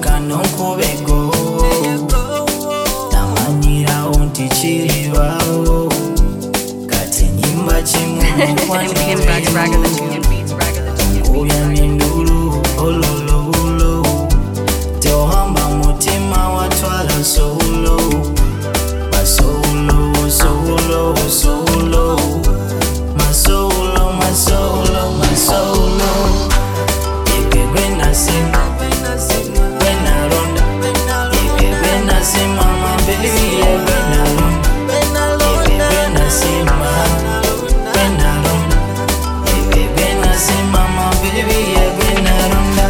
kanonkubego namanyira unti chirivawo kati nyimba chimukwanikuya minduru ololo teohamba mutima watwala solo masolo solo solo masolo masolo masolo ikebena sima bena ronda ikebena sima my baby bena ronda ikebena sima bena ronda ikebena sima my baby bena ronda.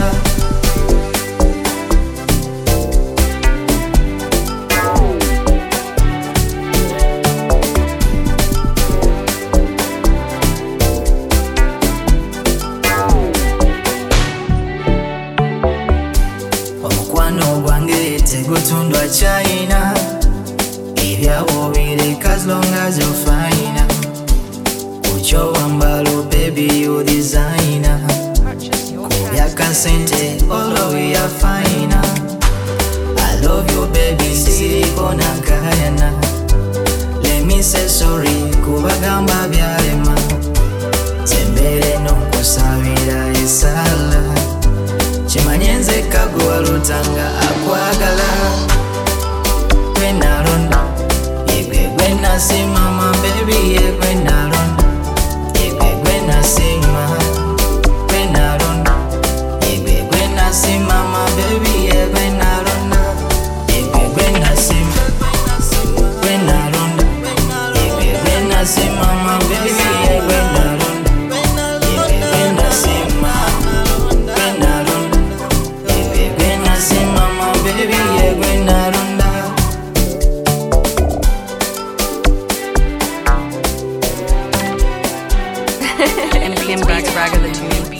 Omukwano gwange tegutundwa China, ebyawo bireka as long as you're fine. Kucho wambalo baby you designer, kubyaka sente all we are fine. I love you baby siriko nakayana. Let me say sorry kubagamba byalema, tembere nokusabira esala chimanyenze kaguwa lutanga akwagala gwena ronda yegwe gwena sima my baby gwena ronda yegwe gwena sima gwena ronda yegwe gwena sima my baby gwena ronda yegwe gwena sima gwena ronda yegwe gwena sima my baby gwena ronda yegwe gwena sima gwena ronda gwena sima my baby gwena ronda. NPM Bragger the Tune.